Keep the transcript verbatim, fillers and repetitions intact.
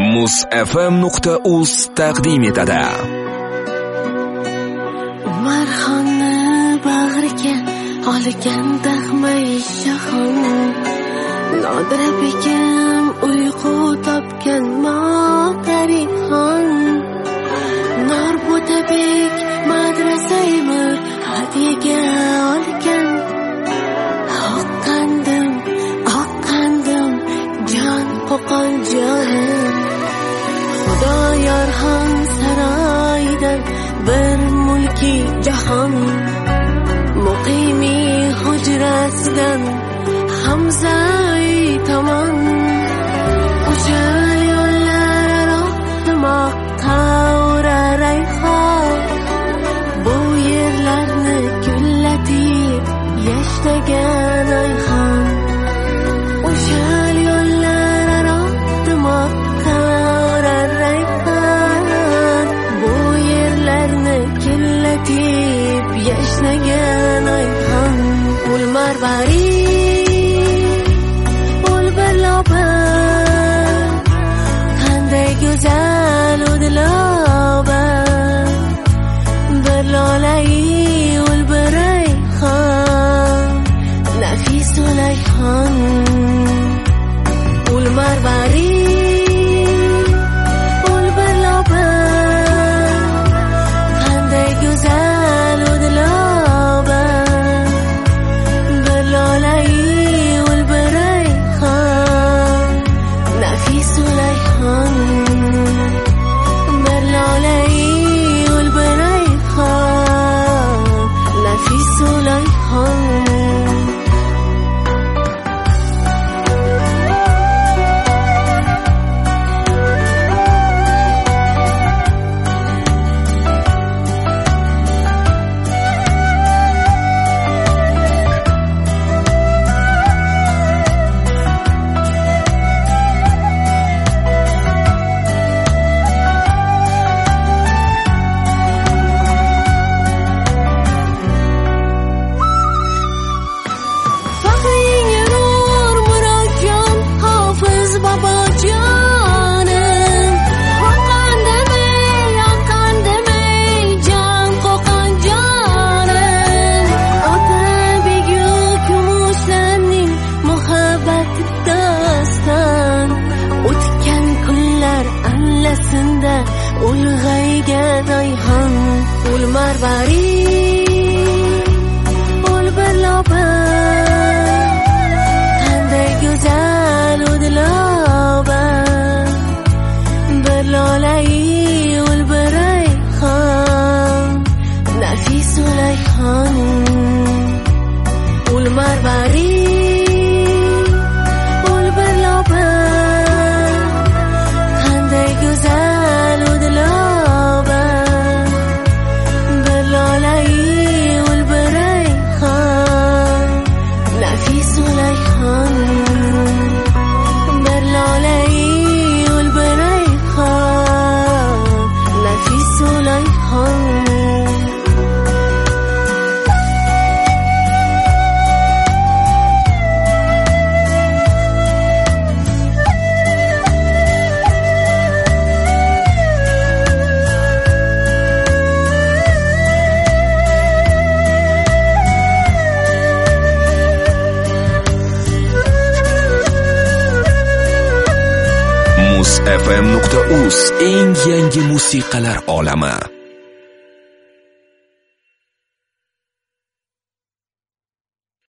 muz f m nuqta uz taqdim etadi. Marhonni bag'riga olgan dahmay shahon, Nodira begim uyqu topgan motarixon, Norbo'tabek madrasaymir hadiyaga olgan. Oqqandim, oqqandim, jon qo'qon jonim, Xudoyor ham saroydan bir mulki jahon, muqimi hujrasidan Hamzay tomon, o'shal yo'llar aro dimoqqa urar rayhon, bu yerlarni gullatib yashnagan ayxon, o'shal yo'llar aro dimoqqa urar rayhon, bu yerlarni gullatib yashnagan ayxon. Ul marvari ul birloba, qanday go'zal udloba, bir lolai ul bir rayhon, nafis ulayxon. Ul marvari ul birloba, qanday go'zal udloba, bir lolai ul bir rayhon, nafis ulayxon. Bir lolai ul bir rayhon, nafis ulayxon. Ulg'aygan ayxon, ul marvari ul birloba, qanday go'zal udloba, bir lolai ul bir rayhon, nafis ulayxon. Ul marvari ul birloba, qanday go'zal udloba, bir lolai ul bir rayhon, nafis ulayxon. Bir lolai ul bir rayhon, nafis ulayxon. muz f m nuqta uz eng yangi musiqalar olami.